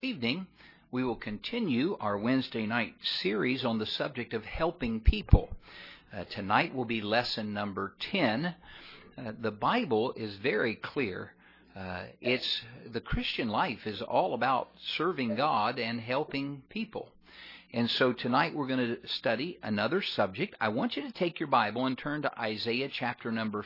Evening, we will continue our Wednesday night series on the subject of helping people. Tonight will be lesson number 10. The Bible is very clear. The Christian life is all about serving God and helping people. And so tonight we're going to study another subject. I want you to take your Bible and turn to Isaiah chapter number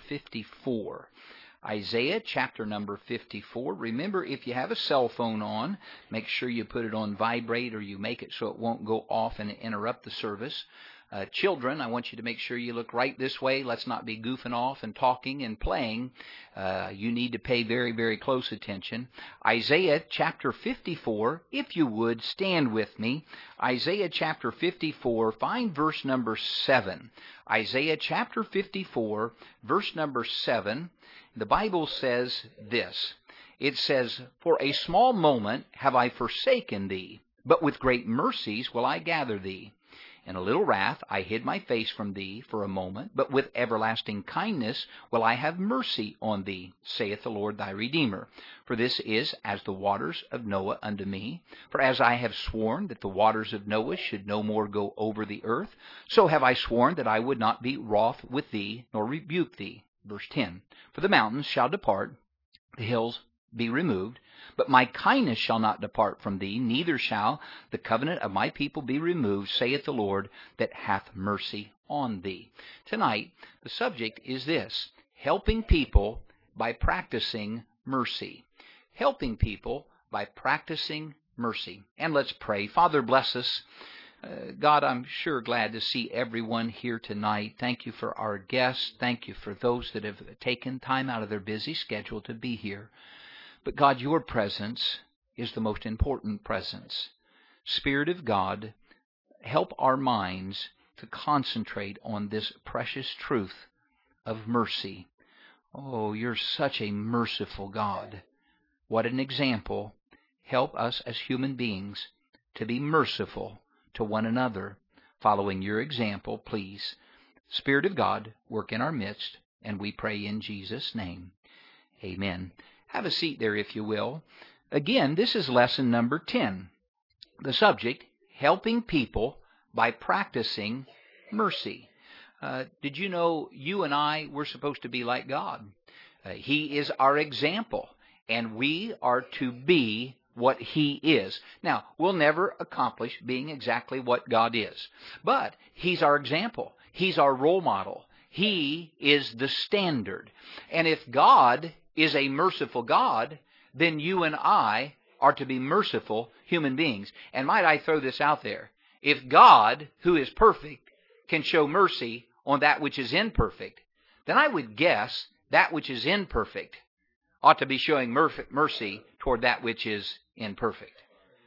54. Isaiah chapter number 54. Remember, if you have a cell phone on, make sure you put it on vibrate or you make it so it won't go off and interrupt the service. Children, I want you to make sure you look right this way. Let's not be goofing off and talking and playing. You need to pay very, very close attention. Isaiah chapter 54, if you would, stand with me. Isaiah chapter 54, find verse number 7. Isaiah chapter 54, verse number 7. The Bible says this. It says, "For a small moment have I forsaken thee, but with great mercies will I gather thee. In a little wrath I hid my face from thee for a moment, but with everlasting kindness will I have mercy on thee, saith the Lord thy Redeemer. For this is as the waters of Noah unto me. For as I have sworn that the waters of Noah should no more go over the earth, so have I sworn that I would not be wroth with thee, nor rebuke thee." Verse 10, "For the mountains shall depart, the hills be removed, but my kindness shall not depart from thee, neither shall the covenant of my people be removed, saith the Lord that hath mercy on thee." Tonight, the subject is this: helping people by practicing mercy. Helping people by practicing mercy. And let's pray. Father, bless us. God, I'm sure glad to see everyone here tonight. Thank you for our guests. Thank you for those that have taken time out of their busy schedule to be here. But God, your presence is the most important presence. Spirit of God, help our minds to concentrate on this precious truth of mercy. Oh, you're such a merciful God. What an example. Help us as human beings to be merciful to one another, following your example, please. Spirit of God, work in our midst, and we pray in Jesus' name. Amen. Have a seat there, if you will. Again, this is lesson number 10. The subject, helping people by practicing mercy. Did you know you and I, we're supposed to be like God? He is our example, and we are to be what He is. Now, we'll never accomplish being exactly what God is, but He's our example. He's our role model. He is the standard. And if God is a merciful God, then you and I are to be merciful human beings. And might I throw this out there? If God, who is perfect, can show mercy on that which is imperfect, then I would guess that which is imperfect ought to be showing mercy toward that which is imperfect.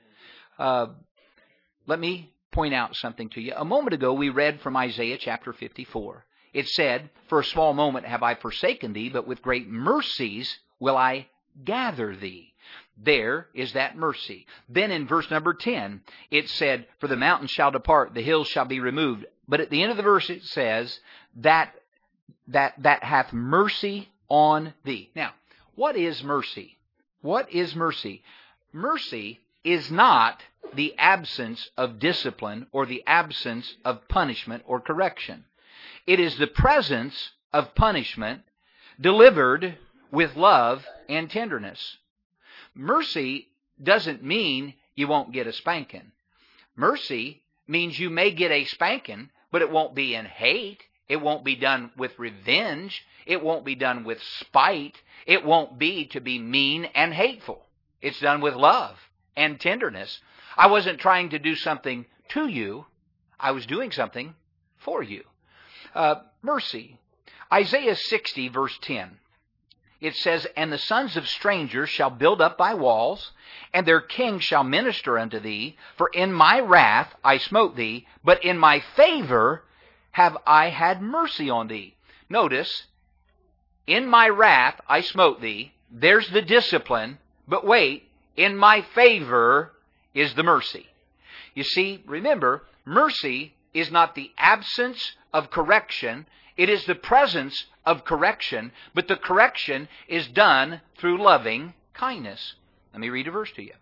Let me point out something to you. A moment ago we read from Isaiah chapter 54. It said, "For a small moment have I forsaken thee, but with great mercies will I gather thee." There is that mercy. Then in verse number 10, it said, "For the mountains shall depart, the hills shall be removed." But at the end of the verse it says, that hath mercy on thee. Now, what is mercy? What is mercy? Mercy is not the absence of discipline or the absence of punishment or correction. It is the presence of punishment delivered with love and tenderness. Mercy doesn't mean you won't get a spanking. Mercy means you may get a spanking, but it won't be in hate. It won't be done with revenge. It won't be done with spite. It won't be to be mean and hateful. It's done with love and tenderness. I wasn't trying to do something to you. I was doing something for you. Mercy. Isaiah 60, verse 10. It says, "And the sons of strangers shall build up thy walls, and their kings shall minister unto thee. For in my wrath I smote thee, but in my favor have I had mercy on thee." Notice, in my wrath I smote thee. There's the discipline. But wait, in my favor is the mercy. You see, remember, mercy is not the absence of correction. It is the presence of correction, but the correction is done through loving kindness. Let me read a verse to you.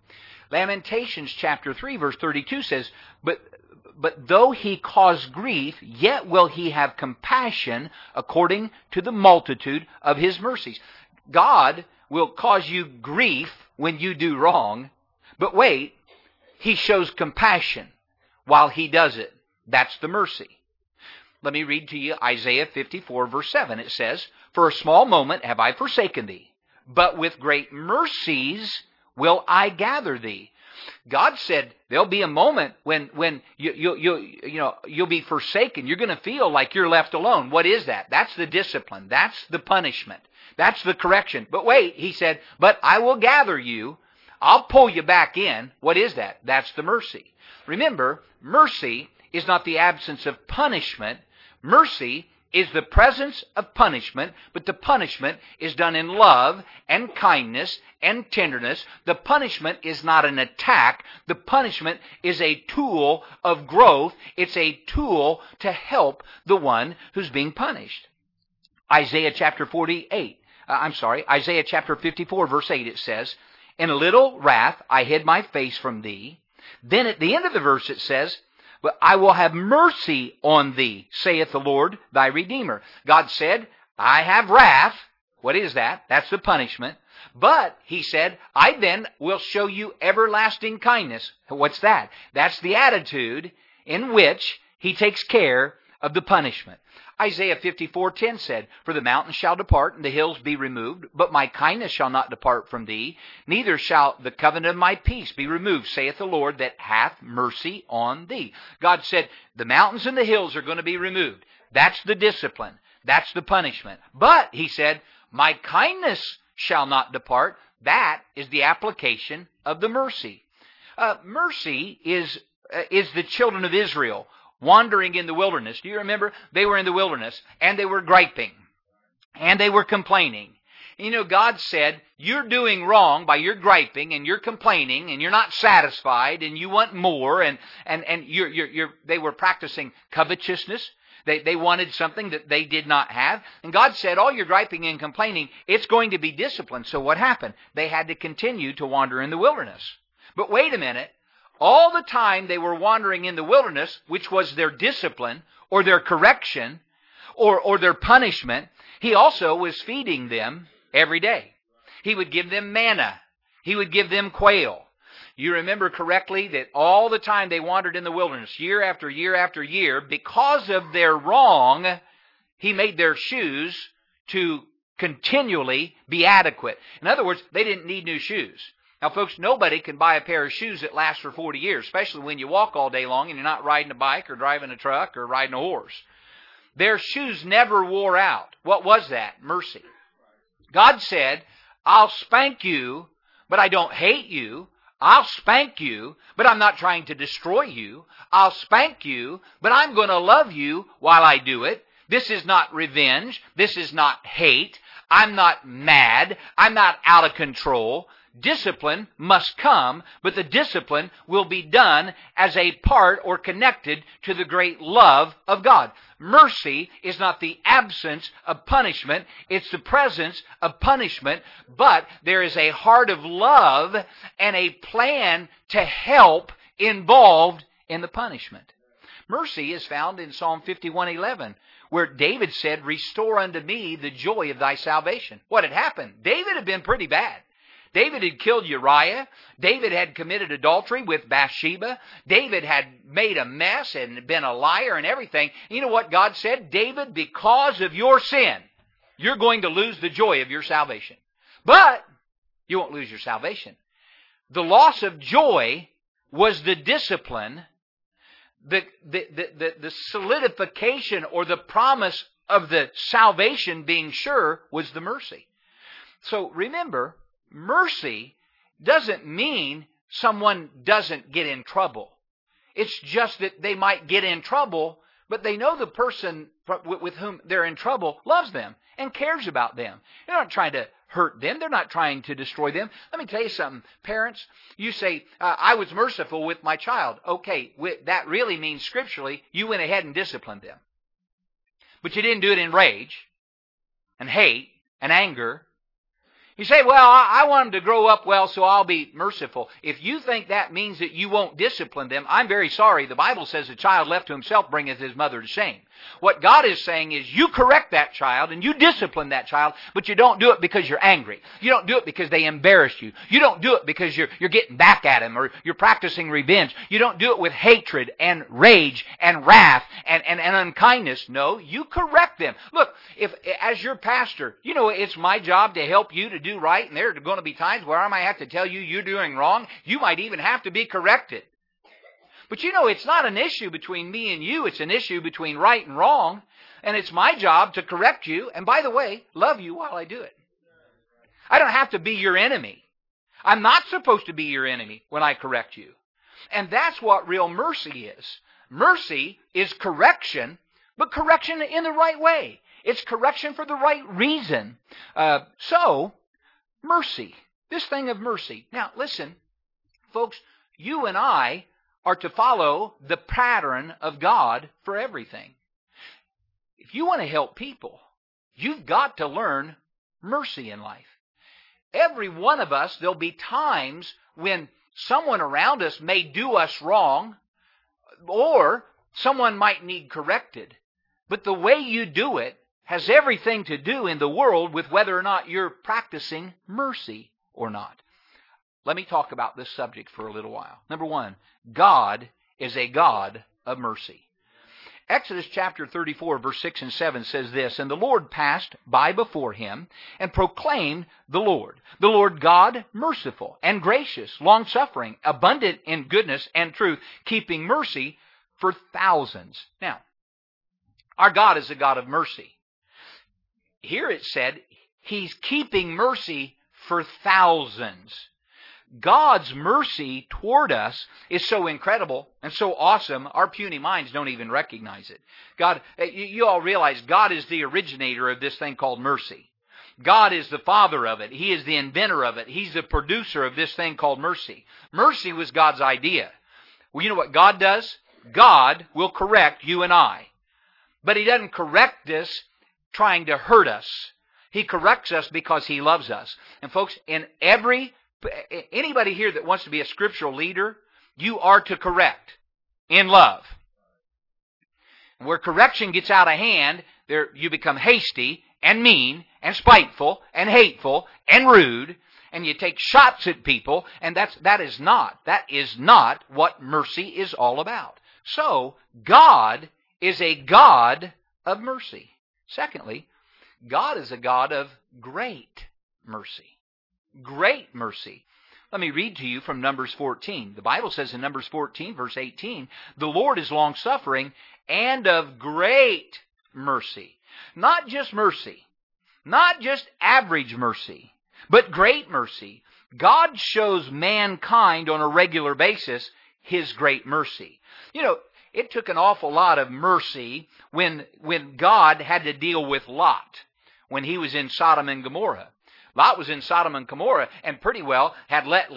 Lamentations chapter 3 verse 32 says, But though he cause grief, yet will he have compassion according to the multitude of his mercies. God will cause you grief when you do wrong, but wait, he shows compassion while he does it. That's the mercy. Let me read to you Isaiah 54 verse 7. It says, For a small moment have I forsaken thee, but with great mercies will I gather thee. God said there'll be a moment when you'll be forsaken. You're going to feel like you're left alone. What is that? That's the discipline. That's the punishment. That's the correction. But wait, he said, but I will gather you. I'll pull you back in. What is that? That's the mercy. Remember, mercy is not the absence of punishment. Mercy is the presence of punishment, but the punishment is done in love and kindness and tenderness. The punishment is not an attack. The punishment is a tool of growth. It's a tool to help the one who's being punished. Isaiah chapter 54 verse 8, it says, In a little wrath I hid my face from thee. Then at the end of the verse it says, But I will have mercy on thee, saith the Lord thy Redeemer. God said, I have wrath. What is that? That's the punishment. But, he said, I then will show you everlasting kindness. What's that? That's the attitude in which he takes care of the punishment. Isaiah 54:10 said, For the mountains shall depart, and the hills be removed, but my kindness shall not depart from thee, neither shall the covenant of my peace be removed, saith the Lord, that hath mercy on thee. God said, the mountains and the hills are going to be removed. That's the discipline. That's the punishment. But, he said, my kindness shall not depart. That is the application of the mercy. Mercy is the children of Israel wandering in the wilderness. Do you remember? They were in the wilderness, and they were griping, and they were complaining. You know, God said, you're doing wrong by your griping, and you're complaining, and you're not satisfied, and you want more, and they were practicing covetousness. They wanted something that they did not have. And God said, all your griping and complaining, it's going to be disciplined. So what happened? They had to continue to wander in the wilderness. But wait a minute. All the time they were wandering in the wilderness, which was their discipline or their correction or their punishment, he also was feeding them every day. He would give them manna. He would give them quail. You remember correctly that all the time they wandered in the wilderness, year after year after year, because of their wrong, he made their shoes to continually be adequate. In other words, they didn't need new shoes. Now, folks, nobody can buy a pair of shoes that last for 40 years, especially when you walk all day long and you're not riding a bike or driving a truck or riding a horse. Their shoes never wore out. What was that? Mercy. God said, I'll spank you, but I don't hate you. I'll spank you, but I'm not trying to destroy you. I'll spank you, but I'm going to love you while I do it. This is not revenge. This is not hate. I'm not mad. I'm not out of control. Discipline must come, but the discipline will be done as a part or connected to the great love of God. Mercy is not the absence of punishment, it's the presence of punishment, but there is a heart of love and a plan to help involved in the punishment. Mercy is found in Psalm 51:11, where David said, Restore unto me the joy of thy salvation. What had happened? David had been pretty bad. David had killed Uriah. David had committed adultery with Bathsheba. David had made a mess and been a liar and everything. You know what God said? David, because of your sin, you're going to lose the joy of your salvation. But you won't lose your salvation. The loss of joy was the discipline, the solidification or the promise of the salvation being sure was the mercy. So remember, mercy doesn't mean someone doesn't get in trouble. It's just that they might get in trouble, but they know the person with whom they're in trouble loves them and cares about them. They're not trying to hurt them. They're not trying to destroy them. Let me tell you something. Parents, you say, I was merciful with my child. Okay, that really means scripturally you went ahead and disciplined them. But you didn't do it in rage and hate and anger. You say, well, I want them to grow up well, so I'll be merciful. If you think that means that you won't discipline them, I'm very sorry. The Bible says a child left to himself bringeth his mother to shame. What God is saying is you correct that child and you discipline that child, but you don't do it because you're angry. You don't do it because they embarrassed you. You don't do it because you're getting back at them or you're practicing revenge. You don't do it with hatred and rage and wrath and unkindness. No, you correct them. Look, if as your pastor, you know it's my job to help you to do right, and there are going to be times where I might have to tell you you're doing wrong. You might even have to be corrected. But you know, it's not an issue between me and you. It's an issue between right and wrong. And it's my job to correct you. And by the way, love you while I do it. I don't have to be your enemy. I'm not supposed to be your enemy when I correct you. And that's what real mercy is. Mercy is correction, but correction in the right way. It's correction for the right reason. So, mercy. This thing of mercy. Now, listen, folks, you and I are to follow the pattern of God for everything. If you want to help people, you've got to learn mercy in life. Every one of us, there'll be times when someone around us may do us wrong, or someone might need corrected. But the way you do it has everything to do in the world with whether or not you're practicing mercy or not. Let me talk about this subject for a little while. Number one, God is a God of mercy. Exodus chapter 34, verse 6 and 7 says this, And the Lord passed by before him and proclaimed the Lord God merciful and gracious, long-suffering, abundant in goodness and truth, keeping mercy for thousands. Now, our God is a God of mercy. Here it said, He's keeping mercy for thousands. God's mercy toward us is so incredible and so awesome, our puny minds don't even recognize it. God, you all realize God is the originator of this thing called mercy. God is the father of it. He is the inventor of it. He's the producer of this thing called mercy. Mercy was God's idea. Well, you know what God does? God will correct you and I. But He doesn't correct us trying to hurt us. He corrects us because He loves us. And folks, anybody here that wants to be a scriptural leader, you are to correct in love. Where correction gets out of hand, you become hasty and mean and spiteful and hateful and rude, and you take shots at people, and that is not what mercy is all about. So, God is a God of mercy. Secondly, God is a God of great mercy. Great mercy. Let me read to you from Numbers 14. The Bible says in Numbers 14, verse 18, The Lord is long-suffering and of great mercy. Not just mercy. Not just average mercy, but great mercy. God shows mankind on a regular basis His great mercy. You know, it took an awful lot of mercy when God had to deal with Lot when he was in Sodom and Gomorrah. Lot was in Sodom and Gomorrah and pretty well had let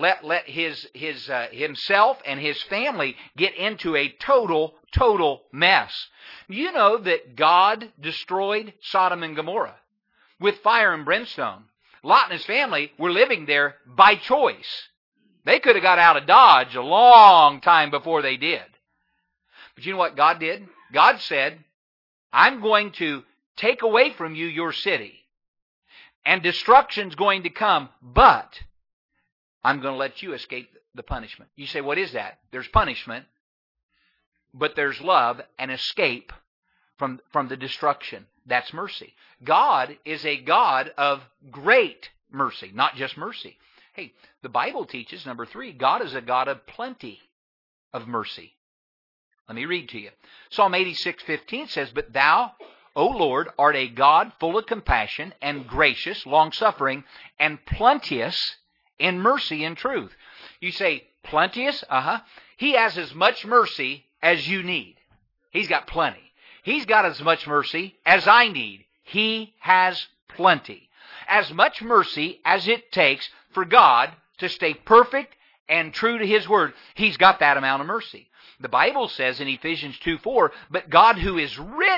himself and his family get into a total mess. You know that God destroyed Sodom and Gomorrah with fire and brimstone. Lot and his family were living there by choice. They could have got out of Dodge a long time before they did. But you know what God did? God said, I'm going to take away from you your city. And destruction's going to come, but I'm going to let you escape the punishment. You say, what is that? There's punishment, but there's love and escape from the destruction. That's mercy. God is a God of great mercy, not just mercy. Hey, the Bible teaches, number 3, God is a God of plenty of mercy. Let me read to you. Psalm 86:15 says, But thou, O Lord, art a God full of compassion and gracious, long-suffering, and plenteous in mercy and truth. You say, plenteous? He has as much mercy as you need. He's got plenty. He's got as much mercy as I need. He has plenty. As much mercy as it takes for God to stay perfect and true to His Word. He's got that amount of mercy. The Bible says in Ephesians 2:4, But God who is rich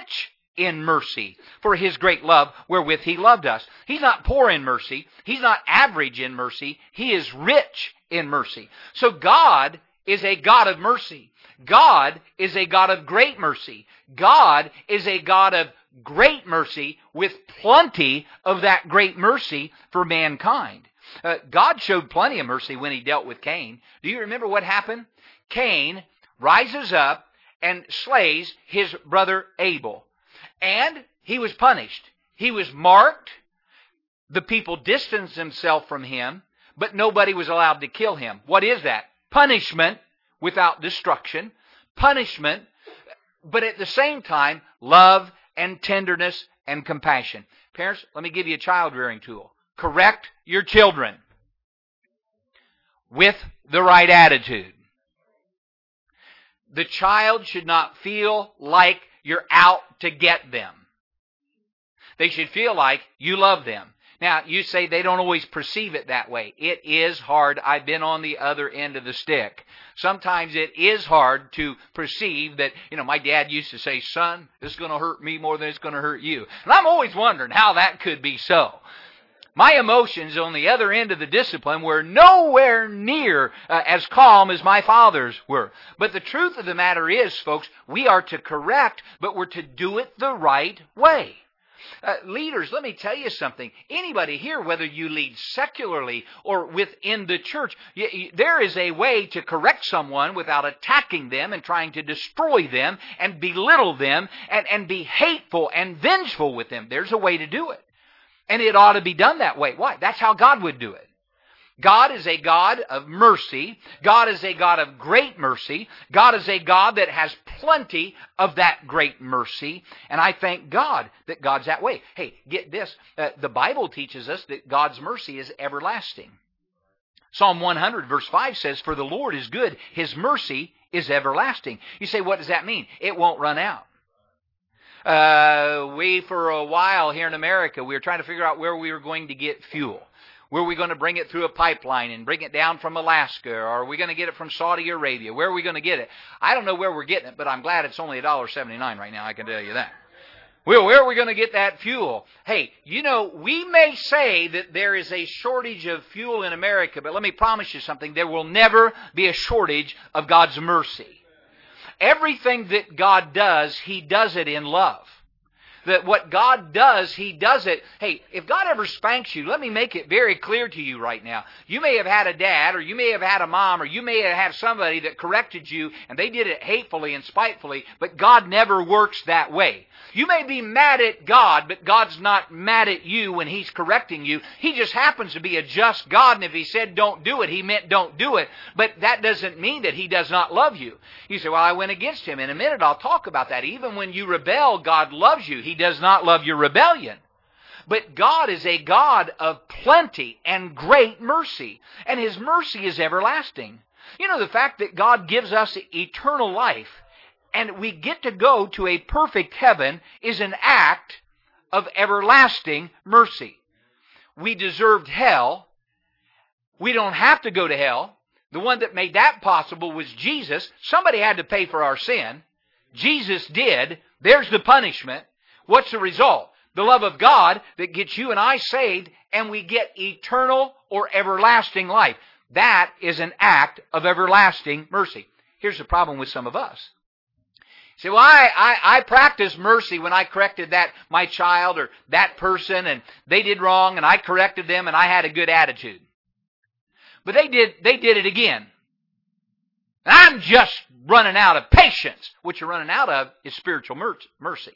in mercy, for His great love wherewith He loved us. He's not poor in mercy. He's not average in mercy. He is rich in mercy. So God is a God of mercy. God is a God of great mercy. God is a God of great mercy with plenty of that great mercy for mankind. God showed plenty of mercy when He dealt with Cain. Do you remember what happened? Cain rises up and slays his brother Abel. And he was punished. He was marked. The people distanced themselves from him, but nobody was allowed to kill him. What is that? Punishment without destruction. Punishment, but at the same time, love and tenderness and compassion. Parents, let me give you a child-rearing tool. Correct your children with the right attitude. The child should not feel like you're out to get them. They should feel like you love them. Now, you say they don't always perceive it that way. It is hard. I've been on the other end of the stick. Sometimes it is hard to perceive that, my dad used to say, son, this is going to hurt me more than it's going to hurt you. And I'm always wondering how that could be so. My emotions on the other end of the discipline were nowhere near as calm as my father's were. But the truth of the matter is, folks, we are to correct, but we're to do it the right way. Leaders, let me tell you something. Anybody here, whether you lead secularly or within the church, there is a way to correct someone without attacking them and trying to destroy them and belittle them and be hateful and vengeful with them. There's a way to do it. And it ought to be done that way. Why? That's how God would do it. God is a God of mercy. God is a God of great mercy. God is a God that has plenty of that great mercy. And I thank God that God's that way. Hey, get this. The Bible teaches us that God's mercy is everlasting. Psalm 100 verse 5 says, for the Lord is good. His mercy is everlasting. You say, what does that mean? It won't run out. For a while here in America, we were trying to figure out where we were going to get fuel. Were we going to bring it through a pipeline and bring it down from Alaska? Or are we going to get it from Saudi Arabia? Where are we going to get it? I don't know where we're getting it, but I'm glad it's only $1.79 right now, I can tell you that. Well, where are we going to get that fuel? Hey, we may say that there is a shortage of fuel in America, but let me promise you something. There will never be a shortage of God's mercy. Everything that God does, He does it in love. That what God does, He does it. Hey, if God ever spanks you, let me make it very clear to you right now. You may have had a dad, or you may have had a mom, or you may have had somebody that corrected you, and they did it hatefully and spitefully, but God never works that way. You may be mad at God, but God's not mad at you when He's correcting you. He just happens to be a just God, and if He said don't do it, He meant don't do it. But that doesn't mean that He does not love you. You say, well, I went against Him. In a minute, I'll talk about that. Even when you rebel, God loves you. He does not love your rebellion. But God is a God of plenty and great mercy, and His mercy is everlasting. The fact that God gives us eternal life and we get to go to a perfect heaven is an act of everlasting mercy. We deserved hell. We don't have to go to hell. The one that made that possible was Jesus. Somebody had to pay for our sin. Jesus did. There's the punishment. What's the result? The love of God that gets you and I saved, and we get eternal or everlasting life. That is an act of everlasting mercy. Here's the problem with some of us. Say, well, I practiced mercy when I corrected my child or that person, and they did wrong, and I corrected them, and I had a good attitude. But they did it again. And I'm just running out of patience. What you're running out of is spiritual mercy.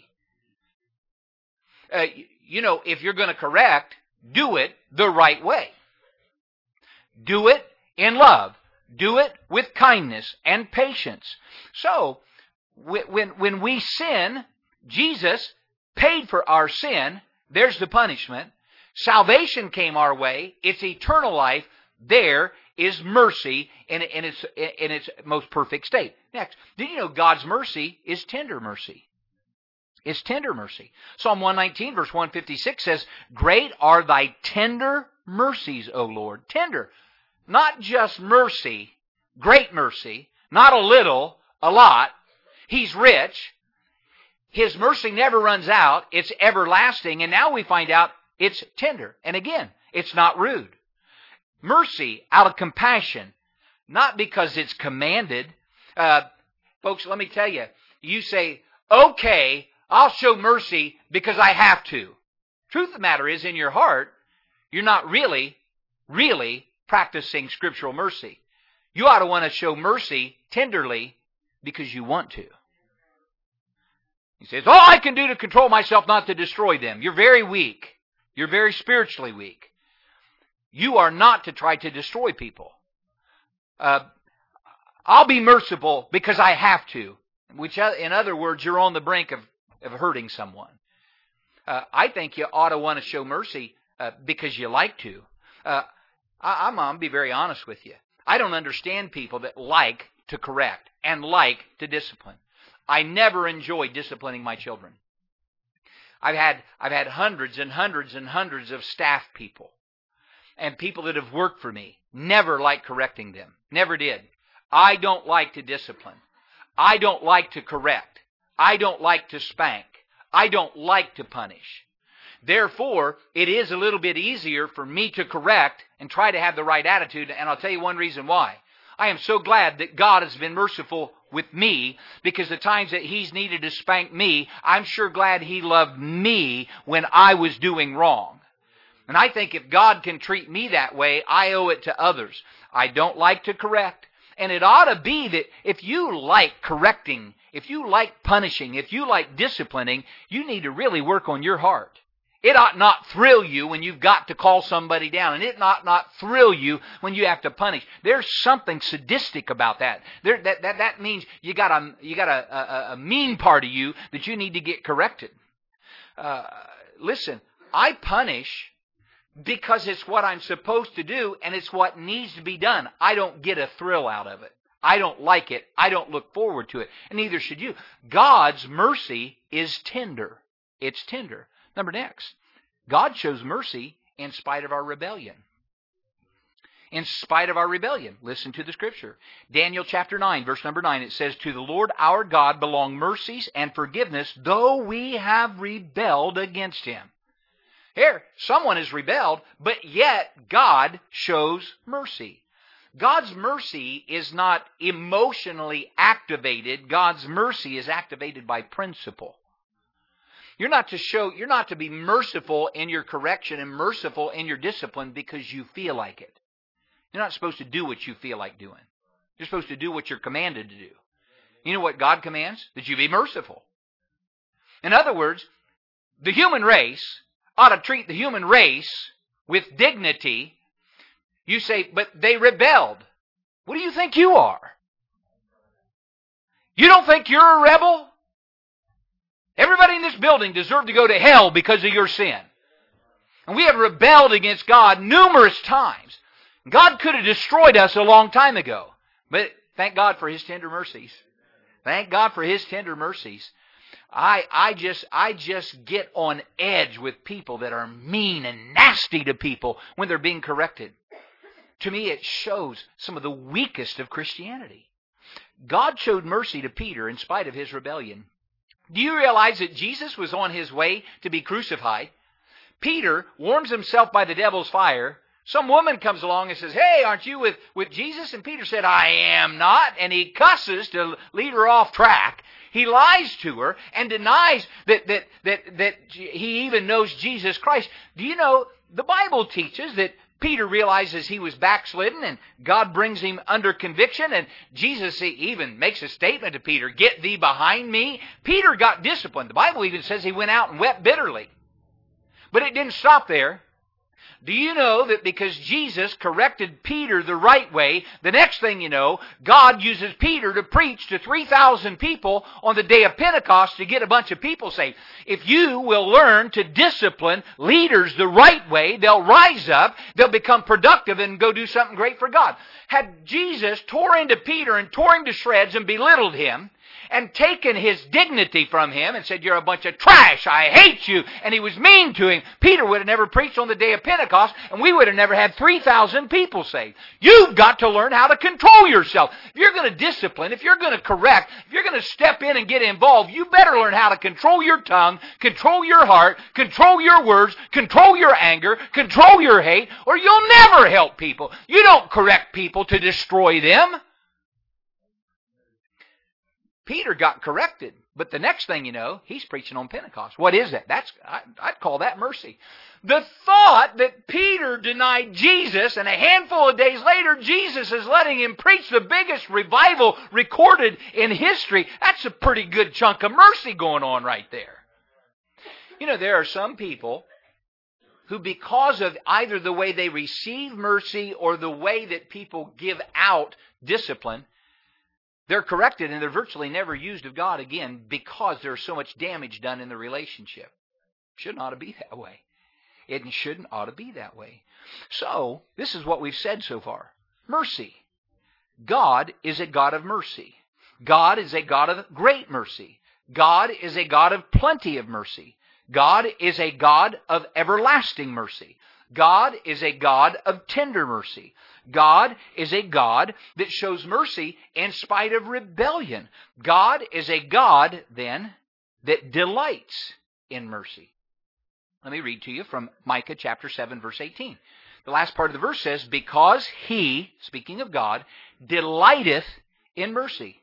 If you're going to correct, do it the right way. Do it in love. Do it with kindness and patience. So, when we sin, Jesus paid for our sin. There's the punishment. Salvation came our way. It's eternal life. There is mercy in its most perfect state. Next, did you know God's mercy is tender mercy? It's tender mercy. Psalm 119 verse 156 says, great are thy tender mercies, O Lord. Tender. Not just mercy, great mercy. Not a little, a lot. He's rich. His mercy never runs out. It's everlasting. And now we find out it's tender. And again, it's not rude. Mercy out of compassion, not because it's commanded. Folks, let me tell you, you say, okay, I'll show mercy because I have to. Truth of the matter is, in your heart, you're not really practicing scriptural mercy. You ought to want to show mercy tenderly because you want to. He says, all I can do to control myself not to destroy them. You're very weak. You're very spiritually weak. You are not to try to destroy people. I'll be merciful because I have to. Which, in other words, you're on the brink of hurting someone. I think you ought to want to show mercy because you like to. I'm going to be very honest with you. I don't understand people that like to correct and like to discipline. I never enjoy disciplining my children. I've had hundreds and hundreds and hundreds of staff people and people that have worked for me. Never liked correcting them. Never did. I don't like to discipline. I don't like to correct. I don't like to spank. I don't like to punish. Therefore, it is a little bit easier for me to correct and try to have the right attitude, and I'll tell you one reason why. I am so glad that God has been merciful with me, because the times that He's needed to spank me, I'm sure glad He loved me when I was doing wrong. And I think if God can treat me that way, I owe it to others. I don't like to correct. And it ought to be that if you like correcting, if you like punishing, if you like disciplining, you need to really work on your heart. It ought not thrill you when you've got to call somebody down, and it ought not thrill you when you have to punish. There's something sadistic about that. That means you got a mean part of you that you need to get corrected. Listen, I punish because it's what I'm supposed to do, and it's what needs to be done. I don't get a thrill out of it. I don't like it. I don't look forward to it. And neither should you. God's mercy is tender. It's tender. Number next, God shows mercy in spite of our rebellion. In spite of our rebellion. Listen to the scripture. Daniel chapter 9, verse number 9, it says, to the Lord our God belong mercies and forgiveness, though we have rebelled against Him. Here, someone has rebelled, but yet God shows mercy. God's mercy is not emotionally activated. God's mercy is activated by principle. You're not to be merciful in your correction and merciful in your discipline because you feel like it. You're not supposed to do what you feel like doing. You're supposed to do what you're commanded to do. You know what God commands? That you be merciful. In other words, the human race ought to treat the human race with dignity. You say, but they rebelled. What do you think you are? You don't think you're a rebel? Everybody in this building deserved to go to hell because of your sin. And we have rebelled against God numerous times. God could have destroyed us a long time ago. But thank God for His tender mercies. Thank God for His tender mercies. I just get on edge with people that are mean and nasty to people when they're being corrected. To me, it shows some of the weakest of Christianity. God showed mercy to Peter in spite of his rebellion. Do you realize that Jesus was on His way to be crucified? Peter warms himself by the devil's fire. Some woman comes along and says, hey, aren't you with Jesus? And Peter said, I am not. And he cusses to lead her off track. He lies to her and denies that he even knows Jesus Christ. Do you know, the Bible teaches that Peter realizes he was backslidden and God brings him under conviction, and Jesus even makes a statement to Peter, get thee behind me. Peter got disciplined. The Bible even says he went out and wept bitterly. But it didn't stop there. Do you know that because Jesus corrected Peter the right way, the next thing you know, God uses Peter to preach to 3,000 people on the day of Pentecost to get a bunch of people saved? If you will learn to discipline leaders the right way, they'll rise up, they'll become productive and go do something great for God. Had Jesus tore into Peter and tore him to shreds and belittled him, and taken his dignity from him and said, "You're a bunch of trash, I hate you," and he was mean to him, Peter would have never preached on the day of Pentecost, and we would have never had 3,000 people saved. You've got to learn how to control yourself. If you're going to discipline, if you're going to correct, if you're going to step in and get involved, you better learn how to control your tongue, control your heart, control your words, control your anger, control your hate, or you'll never help people. You don't correct people to destroy them. Peter got corrected, but the next thing you know, he's preaching on Pentecost. What is that? I'd call that mercy. The thought that Peter denied Jesus, and a handful of days later, Jesus is letting him preach the biggest revival recorded in history, that's a pretty good chunk of mercy going on right there. You know, there are some people who, because of either the way they receive mercy or the way that people give out discipline, they're corrected and they're virtually never used of God again because there's so much damage done in the relationship. Shouldn't ought to be that way. It shouldn't ought to be that way. So, this is what we've said so far. Mercy. God is a God of mercy. God is a God of great mercy. God is a God of plenty of mercy. God is a God of everlasting mercy. God is a God of tender mercy. God is a God that shows mercy in spite of rebellion. God is a God, then, that delights in mercy. Let me read to you from Micah chapter 7, verse 18. The last part of the verse says, "Because He," speaking of God, "delighteth in mercy."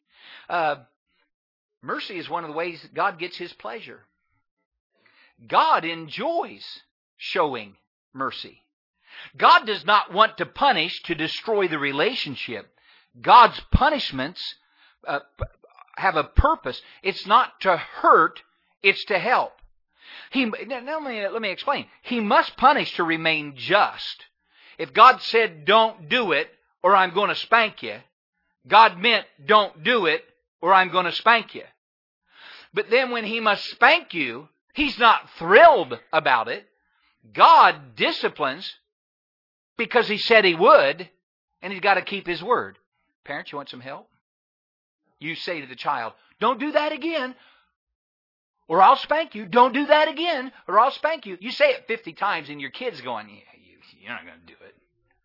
Mercy is one of the ways that God gets His pleasure. God enjoys showing mercy. God does not want to punish to destroy the relationship. God's punishments have a purpose. It's not to hurt, it's to help. Let me explain. He must punish to remain just. If God said, "Don't do it, or I'm going to spank you," God meant, "Don't do it, or I'm going to spank you." But then when He must spank you, He's not thrilled about it. God disciplines because He said He would, and He's got to keep His word. Parents, you want some help? You say to the child, "Don't do that again, or I'll spank you. Don't do that again, or I'll spank you." You say it 50 times, and your kid's going, "Yeah, you're not going to do it.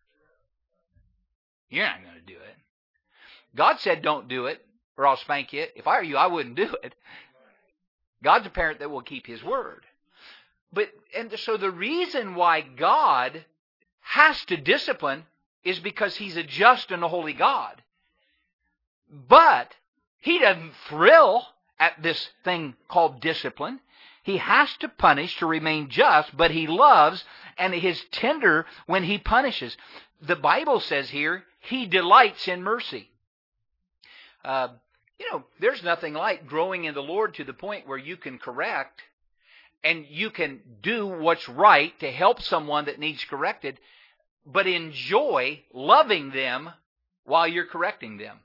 You're not going to do it." God said, "Don't do it, or I'll spank you." If I were you, I wouldn't do it. God's a parent that will keep His word. So the reason why God has to discipline is because He's a just and a holy God. But He doesn't thrill at this thing called discipline. He has to punish to remain just, but He loves and is tender when He punishes. The Bible says here, He delights in mercy. There's nothing like growing in the Lord to the point where you can correct and you can do what's right to help someone that needs corrected, but enjoy loving them while you're correcting them.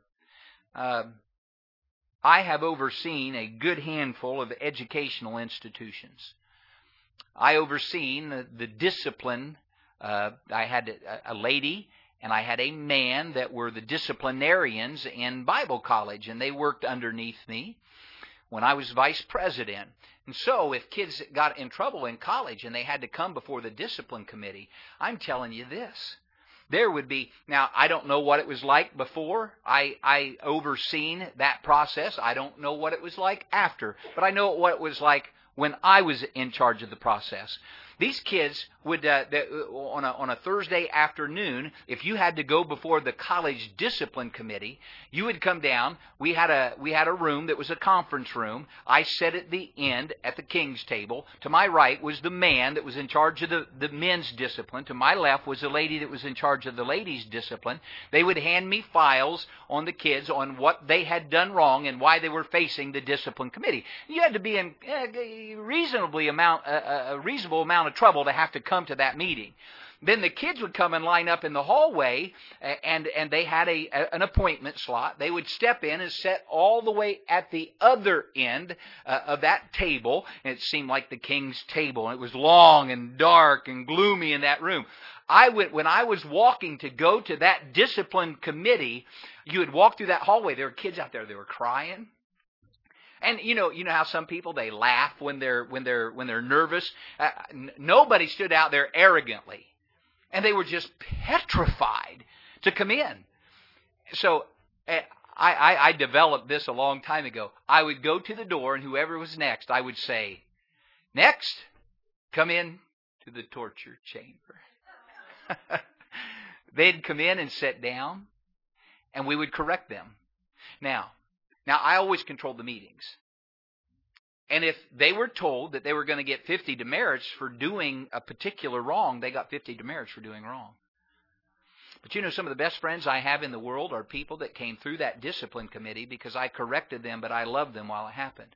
I have overseen a good handful of educational institutions. I overseen the discipline. I had a lady and I had a man that were the disciplinarians in Bible college, and they worked underneath me when I was vice president. And so if kids got in trouble in college and they had to come before the discipline committee, I'm telling you this. There would be, now I don't know what it was like before I overseen that process. I don't know what it was like after, but I know what it was like when I was in charge of the process. These kids would, on a Thursday afternoon, if you had to go before the college discipline committee, you would come down. We had a room that was a conference room. I sat at the end at the king's table. To my right was the man that was in charge of the men's discipline. To my left was the lady that was in charge of the ladies' discipline. They would hand me files on the kids on what they had done wrong and why they were facing the discipline committee. You had to be in a reasonable amount of trouble to have to come to that meeting. Then the kids would come and line up in the hallway, and they had an appointment slot. They would step in and sit all the way at the other end of that table. And it seemed like the king's table. And it was long and dark and gloomy in that room. When I was walking to go to that discipline committee, you would walk through that hallway. There were kids out there. They were crying. And you know how some people, they laugh when they're nervous. Nobody stood out there arrogantly, and they were just petrified to come in. So I developed this a long time ago. I would go to the door, and whoever was next, I would say, "Next, come in to the torture chamber." They'd come in and sit down, and we would correct them. Now, I always controlled the meetings. And if they were told that they were going to get 50 demerits for doing a particular wrong, they got 50 demerits for doing wrong. But you know, some of the best friends I have in the world are people that came through that discipline committee because I corrected them, but I loved them while it happened.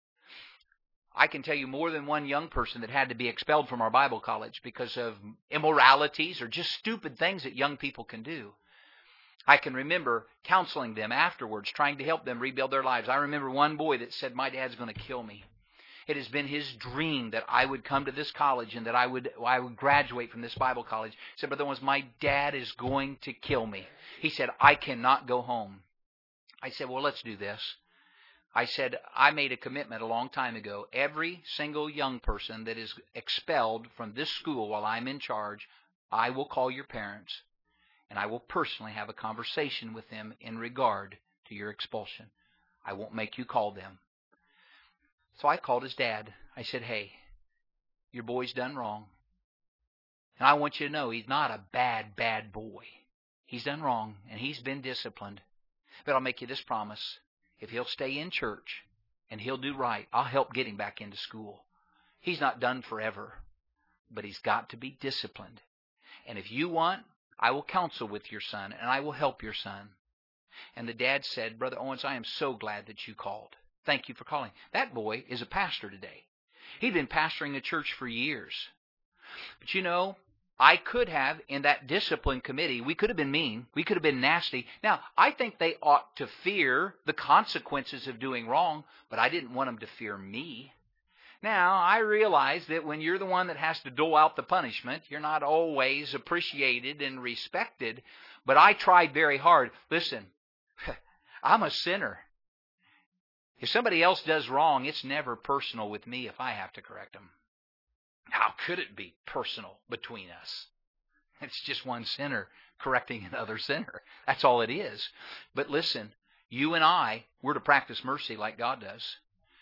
I can tell you more than one young person that had to be expelled from our Bible college because of immoralities or just stupid things that young people can do. I can remember counseling them afterwards, trying to help them rebuild their lives. I remember one boy that said, "My dad's going to kill me. It has been his dream that I would come to this college and that I would graduate from this Bible college." He said, "Brother Owens, my dad is going to kill me." He said, "I cannot go home." I said, "Well, let's do this." I said, "I made a commitment a long time ago. Every single young person that is expelled from this school while I'm in charge, I will call your parents, and I will personally have a conversation with them in regard to your expulsion. I won't make you call them." So I called his dad. I said, "Hey, your boy's done wrong. And I want you to know he's not a bad boy. He's done wrong, and he's been disciplined. But I'll make you this promise. If he'll stay in church and he'll do right, I'll help get him back into school. He's not done forever, but he's got to be disciplined. And if you want, I will counsel with your son, and I will help your son." And the dad said, "Brother Owens, I am so glad that you called. Thank you for calling." That boy is a pastor today. He'd been pastoring a church for years. But you know, I could have, in that discipline committee, we could have been mean. We could have been nasty. Now, I think they ought to fear the consequences of doing wrong, but I didn't want them to fear me. Now, I realize that when you're the one that has to dole out the punishment, you're not always appreciated and respected, but I tried very hard. Listen, I'm a sinner. If somebody else does wrong, it's never personal with me if I have to correct them. How could it be personal between us? It's just one sinner correcting another sinner. That's all it is. But listen, you and I, we're to practice mercy like God does.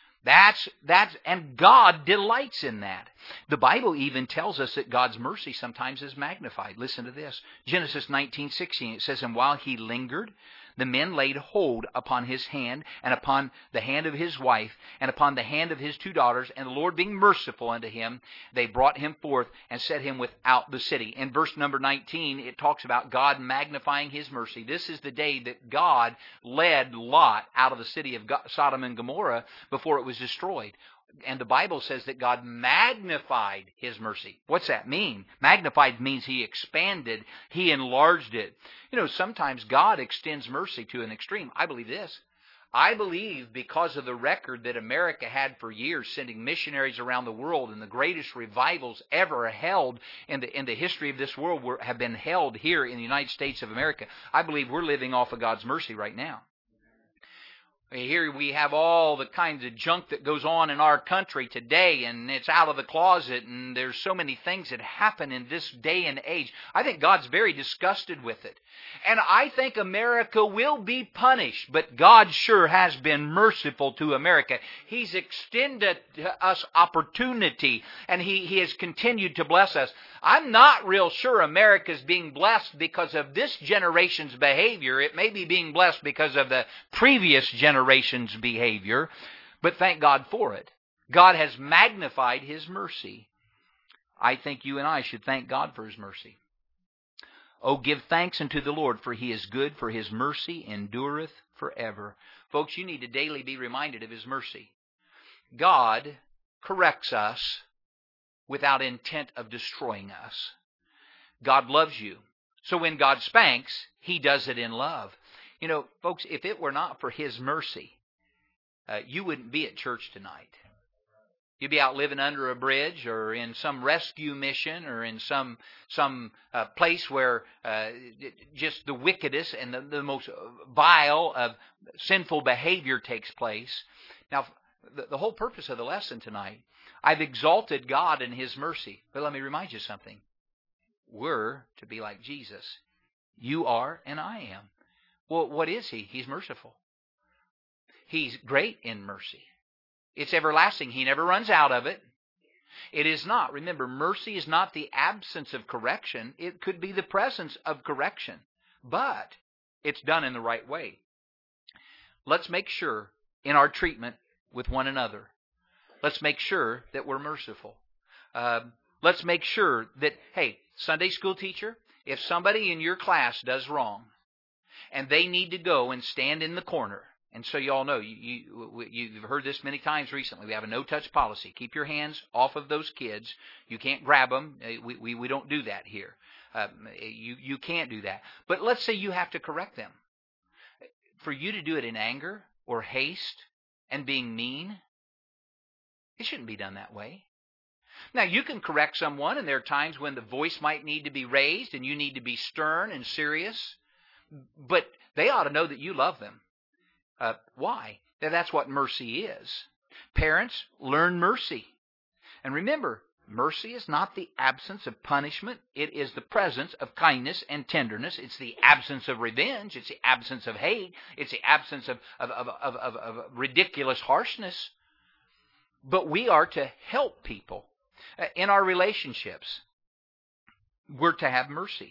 And God delights in that. The Bible even tells us that God's mercy sometimes is magnified. Listen to this. Genesis 19:16, it says, "And while he lingered, the men laid hold upon his hand, and upon the hand of his wife, and upon the hand of his two daughters, and the Lord being merciful unto him, they brought him forth and set him without the city." In verse number 19, it talks about God magnifying his mercy. This is the day that God led Lot out of the city of Sodom and Gomorrah before it was destroyed. And the Bible says that God magnified his mercy. What's that mean? Magnified means he expanded, he enlarged it. You know, sometimes God extends mercy to an extreme. I believe this. I believe because of the record that America had for years, sending missionaries around the world, and the greatest revivals ever held in the history of this world have been held here in the United States of America. I believe we're living off of God's mercy right now. Here we have all the kinds of junk that goes on in our country today, and it's out of the closet, and there's so many things that happen in this day and age. I think God's very disgusted with it. And I think America will be punished, but God sure has been merciful to America. He's extended us opportunity, and He has continued to bless us. I'm not real sure America's being blessed because of this generation's behavior. It may be being blessed because of the previous generation's behavior, but thank God for it. God has magnified His mercy. I think you and I should thank God for His mercy. "Oh, give thanks unto the Lord, for He is good, for His mercy endureth forever." Folks, you need to daily be reminded of His mercy. God corrects us without intent of destroying us. God loves you. So when God spanks, He does it in love. You know, folks, if it were not for His mercy, you wouldn't be at church tonight. You'd be out living under a bridge, or in some rescue mission, or in some place where just the wickedest and the most vile of sinful behavior takes place. Now, the whole purpose of the lesson tonight, I've exalted God in His mercy. But let me remind you something. We're to be like Jesus. You are and I am. Well, what is He? He's merciful. He's great in mercy. It's everlasting. He never runs out of it. It is not. Remember, mercy is not the absence of correction. It could be the presence of correction. But it's done in the right way. Let's make sure in our treatment with one another. Let's make sure that we're merciful. Let's make sure that, hey, Sunday school teacher, if somebody in your class does wrong and they need to go and stand in the corner, and so you all know, you've heard this many times recently, we have a no-touch policy. Keep your hands off of those kids. You can't grab them. We don't do that here. You can't do that. But let's say you have to correct them. For you to do it in anger or haste and being mean, it shouldn't be done that way. Now, you can correct someone, and there are times when the voice might need to be raised and you need to be stern and serious, but they ought to know that you love them. Why? That's what mercy is. Parents, learn mercy. And remember, mercy is not the absence of punishment. It is the presence of kindness and tenderness. It's the absence of revenge. It's the absence of hate. It's the absence of ridiculous harshness. But we are to help people. In our relationships, we're to have mercy.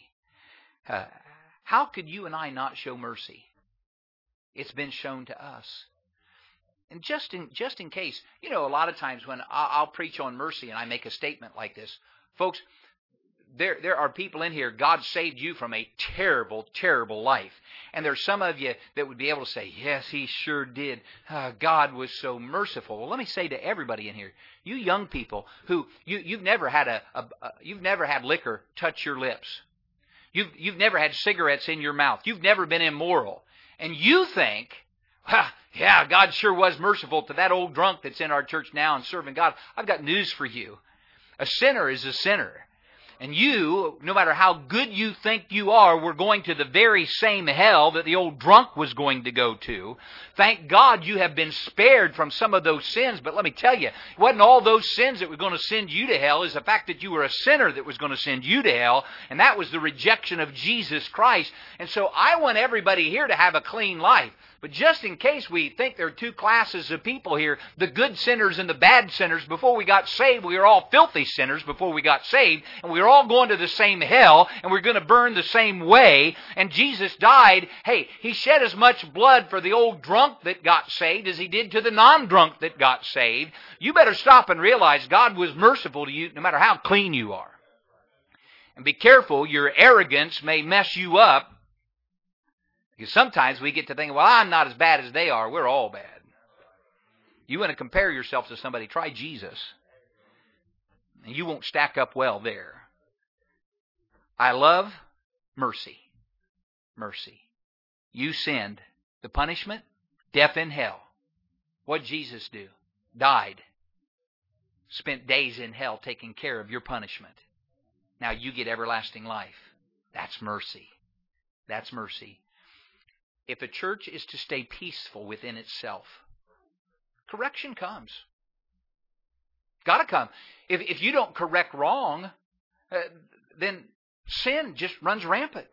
How could you and I not show mercy? It's been shown to us. And just in case, a lot of times when I'll preach on mercy and I make a statement like this, folks, there are people in here, God saved you from a terrible, terrible life. And there's some of you that would be able to say, yes, He sure did. God was so merciful. Well, let me say to everybody in here, you young people who you've never had you've never had liquor touch your lips. You've never had cigarettes in your mouth. You've never been immoral. And you think, yeah, God sure was merciful to that old drunk that's in our church now and serving God. I've got news for you. A sinner is a sinner. And you, no matter how good you think you are, we're going to the very same hell that the old drunk was going to go to. Thank God you have been spared from some of those sins. But let me tell you, it wasn't all those sins that were going to send you to hell. It's the fact that you were a sinner that was going to send you to hell. And that was the rejection of Jesus Christ. And so I want everybody here to have a clean life. But just in case we think there are two classes of people here, the good sinners and the bad sinners, before we got saved, we were all filthy sinners before we got saved, and we were all going to the same hell, and we're going to burn the same way, and Jesus died. Hey, He shed as much blood for the old drunk that got saved as He did to the non-drunk that got saved. You better stop and realize God was merciful to you no matter how clean you are. And be careful, your arrogance may mess you up. Because sometimes we get to think, well, I'm not as bad as they are. We're all bad. You want to compare yourself to somebody, try Jesus. And you won't stack up well there. I love mercy. Mercy. You sinned. The punishment? Death in hell. What did Jesus do? Died. Spent days in hell taking care of your punishment. Now you get everlasting life. That's mercy. That's mercy. If a church is to stay peaceful within itself, correction comes. Got to come. If you don't correct wrong, then sin just runs rampant.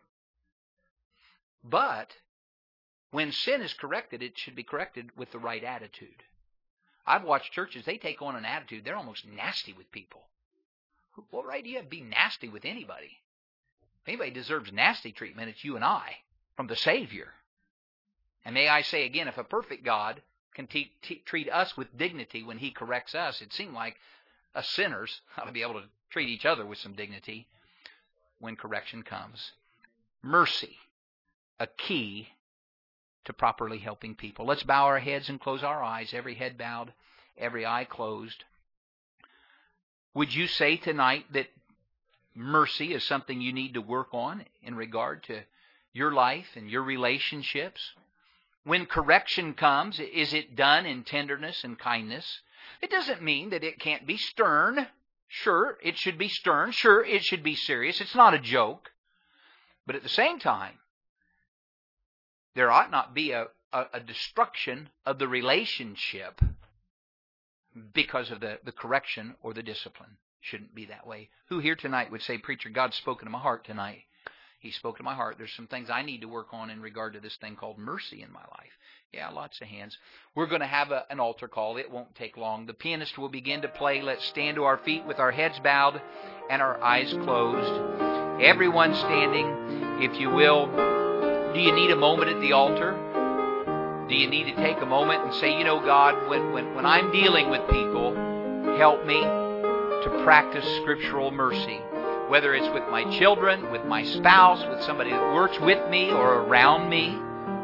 But when sin is corrected, it should be corrected with the right attitude. I've watched churches, they take on an attitude, they're almost nasty with people. What right do you have to be nasty with anybody? If anybody deserves nasty treatment, it's you and I from the Savior. And may I say again, if a perfect God can treat us with dignity when He corrects us, it seems like us sinners ought to be able to treat each other with some dignity when correction comes. Mercy, a key to properly helping people. Let's bow our heads and close our eyes, every head bowed, every eye closed. Would you say tonight that mercy is something you need to work on in regard to your life and your relationships? When correction comes, is it done in tenderness and kindness? It doesn't mean that it can't be stern. Sure, it should be stern. Sure, it should be serious. It's not a joke. But at the same time, there ought not be a a destruction of the relationship because of the correction or the discipline. Shouldn't be that way. Who here tonight would say, "Preacher, God's spoken to my heart tonight. He spoke to my heart. There's some things I need to work on in regard to this thing called mercy in my life." Yeah, lots of hands. We're going to have an altar call. It won't take long. The pianist will begin to play. Let's stand to our feet with our heads bowed and our eyes closed. Everyone standing, if you will. Do you need a moment at the altar? Do you need to take a moment and say, God, when I'm dealing with people, help me to practice scriptural mercy. Whether it's with my children, with my spouse, with somebody that works with me or around me.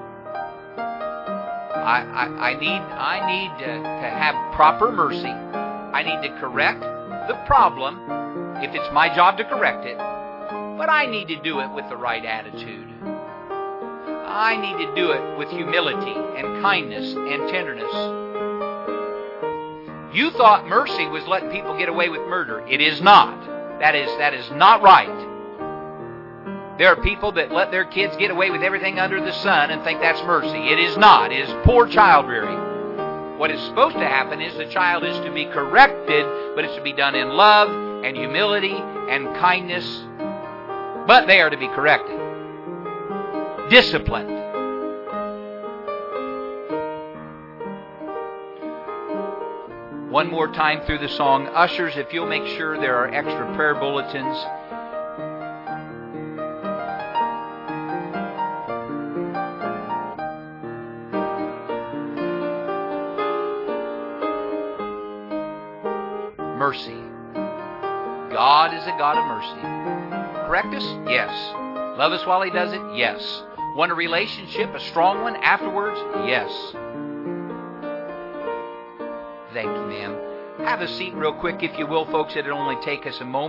I need to have proper mercy. I need to correct the problem if it's my job to correct it. But I need to do it with the right attitude. I need to do it with humility and kindness and tenderness. You thought mercy was letting people get away with murder. It is not. That is not right. There are people that let their kids get away with everything under the sun and think that's mercy. It is not. It is poor child rearing. What is supposed to happen is the child is to be corrected, but it's to be done in love and humility and kindness. But they are to be corrected. Disciplined. One more time through the song. Ushers, if you'll make sure there are extra prayer bulletins. Mercy. God is a God of mercy. Correct us? Yes. Love us while He does it? Yes. Want a relationship, a strong one, afterwards? Yes. Thank you, ma'am. Have a seat real quick, if you will, folks. It'll only take us a moment.